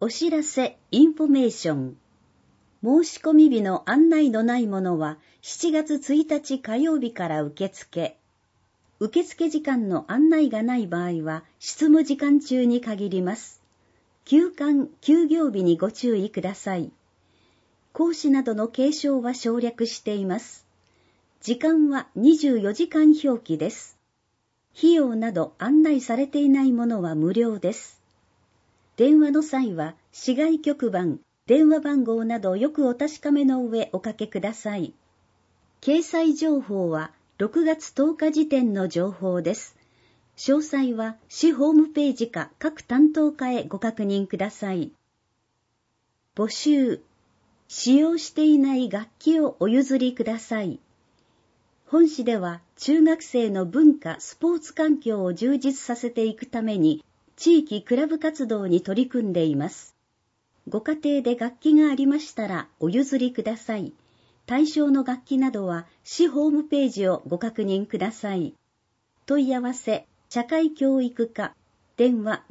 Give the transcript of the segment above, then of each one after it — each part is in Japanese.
お知らせ、インフォメーション。申し込み日の案内のないものは7月1日火曜日から受付。受付時間の案内がない場合は執務時間中に限ります。休館・休業日にご注意ください。講師などの継承は省略しています。時間は24時間表記です。費用など案内されていないものは無料です。電話の際は市外局番、電話番号などよくお確かめの上おかけください。掲載情報は6月10日時点の情報です。詳細は市ホームページか各担当課へご確認ください。募集。使用していない楽器をお譲りください。本市では中学生の文化・スポーツ環境を充実させていくために地域クラブ活動に取り組んでいます。ご家庭で楽器がありましたらお譲りください。対象の楽器などは市ホームページをご確認ください。問い合わせ、社会教育課、電話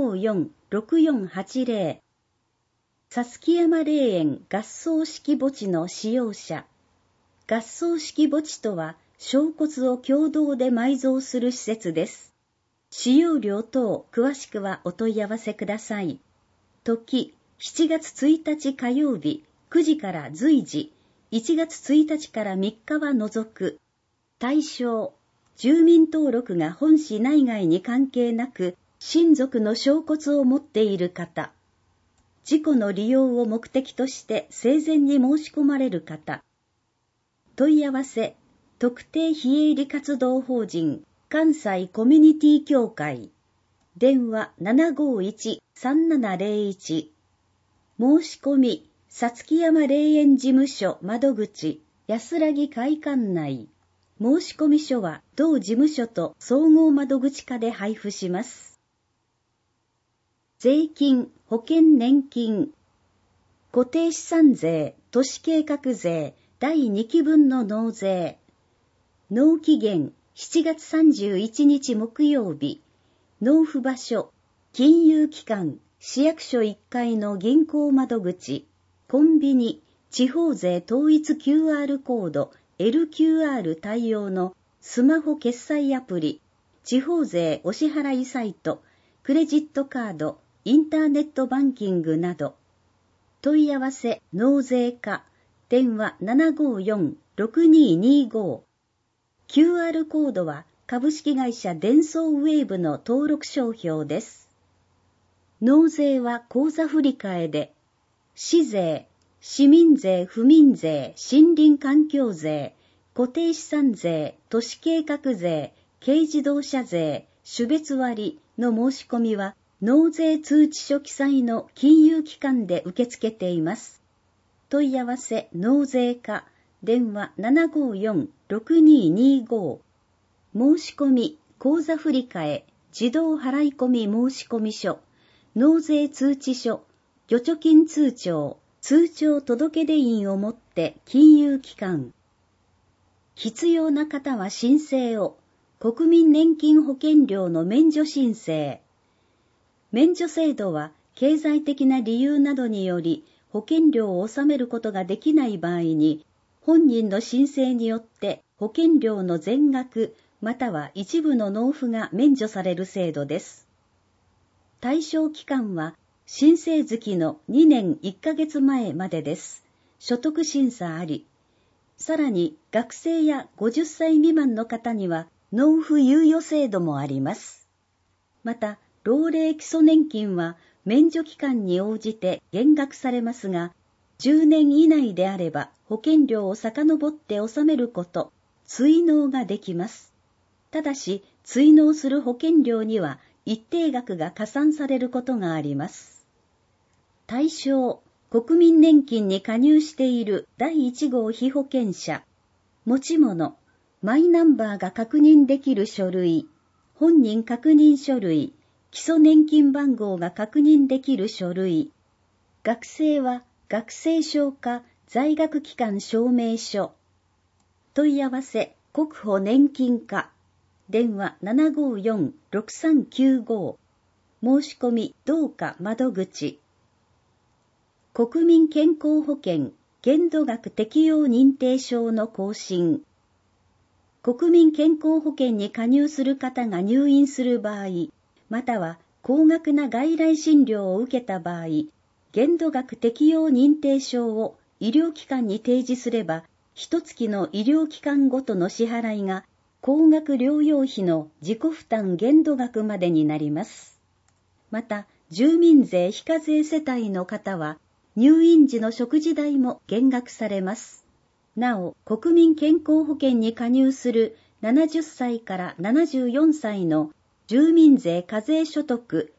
754-6480。さすき山霊園合葬式墓地の使用者。合葬式墓地とは、焼骨を共同で埋蔵する施設です。使用料等詳しくはお問い合わせください。時、7月1日火曜日9時から随時、1月1日から3日は除く。対象、住民登録が本市内外に関係なく、親族の焼骨を持っている方。事故の利用を目的として生前に申し込まれる方。問い合わせ、特定非営利活動法人関西コミュニティ協会。電話 751-3701。申し込み、さつき山霊園事務所窓口、安らぎ会館内。申し込み書は同事務所と総合窓口課で配布します。税金、保険年金。固定資産税、都市計画税、第2期分の納税。納期限、7月31日木曜日。納付場所、金融機関、市役所1階の銀行窓口、コンビニ、地方税統一 QR コード、LQR 対応のスマホ決済アプリ、地方税お支払いサイト、クレジットカード、インターネットバンキングなど。問い合わせ、納税課、電話 754-6225。QR コードは株式会社デンソーウェーブの登録商標です。納税は口座振替で、市税、市民税、府民税、森林環境税、固定資産税、都市計画税、軽自動車税、種別割の申し込みは、納税通知書記載の金融機関で受け付けています。問い合わせ納税課、電話 754-6225。申し込み、口座振替、自動払い込み申し込み書、納税通知書、預貯金通帳、通帳届出印をもって金融機関。必要な方は申請を、国民年金保険料の免除申請。免除制度は経済的な理由などにより保険料を納めることができない場合に、本人の申請によって保険料の全額または一部の納付が免除される制度です。対象期間は申請月の2年1ヶ月前までです。所得審査あり。さらに学生や50歳未満の方には納付猶予制度もあります。また、老齢基礎年金は免除期間に応じて減額されますが、10年以内であれば保険料を遡って納めること、追納ができます。ただし、追納する保険料には一定額が加算されることがあります。対象、国民年金に加入している第1号被保険者、持ち物、マイナンバーが確認できる書類、本人確認書類、基礎年金番号が確認できる書類。学生は学生証か在学期間証明書。問い合わせ国保年金課。電話 754-6395。申し込み同課窓口。 国民健康保険限度額適用認定証の更新。国民健康保険に加入する方が入院する場合、または高額な外来診療を受けた場合、限度額適用認定証を医療機関に提示すれば、1月の医療機関ごとの支払いが高額療養費の自己負担限度額までになります。また、住民税非課税世帯の方は、入院時の食事代も減額されます。なお、国民健康保険に加入する70歳から74歳の住民税課税所得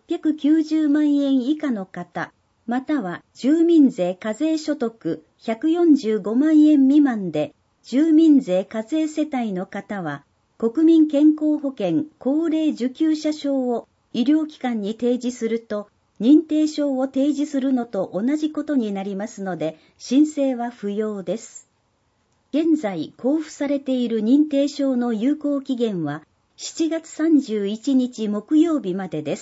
690万円以下の方、または住民税課税所得145万円未満で、住民税課税世帯の方は、国民健康保険高齢受給者証を医療機関に提示すると、認定証を提示するのと同じことになりますので、申請は不要です。現在交付されている認定証の有効期限は7月31日木曜日までです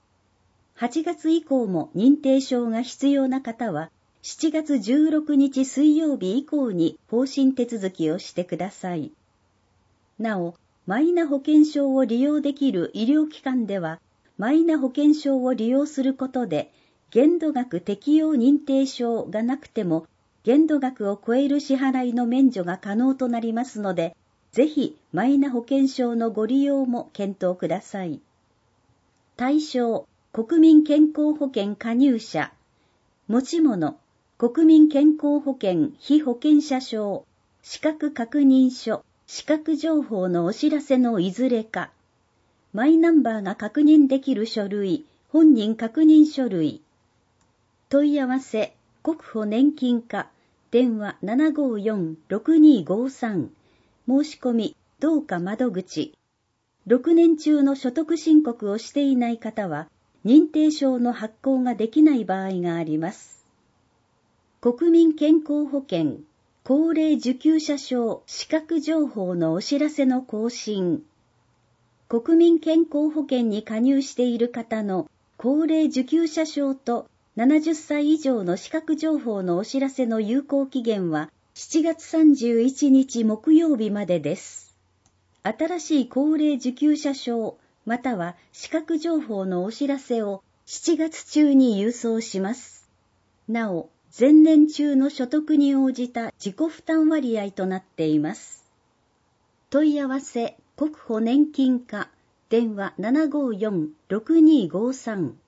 。8月以降も認定証が必要な方は、7月16日水曜日以降に更新手続きをしてください。なお、マイナ保険証を利用できる医療機関では、マイナ保険証を利用することで、限度額適用認定証がなくても、限度額を超える支払いの免除が可能となりますので、ぜひマイナ保険証のご利用も検討ください。対象、国民健康保険加入者、持ち物、国民健康保険被保険者証、資格確認書、資格情報のお知らせのいずれか、マイナンバーが確認できる書類、本人確認書類。問い合わせ、国保年金課、電話 754-6253、申し込み、同課窓口。6年中の所得申告をしていない方は、認定証の発行ができない場合があります。国民健康保険、高齢受給者証資格情報のお知らせの更新。国民健康保険に加入している方の高齢受給者証と70歳以上の資格情報のお知らせの有効期限は7月31日木曜日までです。新しい高齢受給者証または資格情報のお知らせを7月中に郵送します。なお、前年中の所得に応じた自己負担割合となっています。問い合わせ、国保年金課、電話 754-6253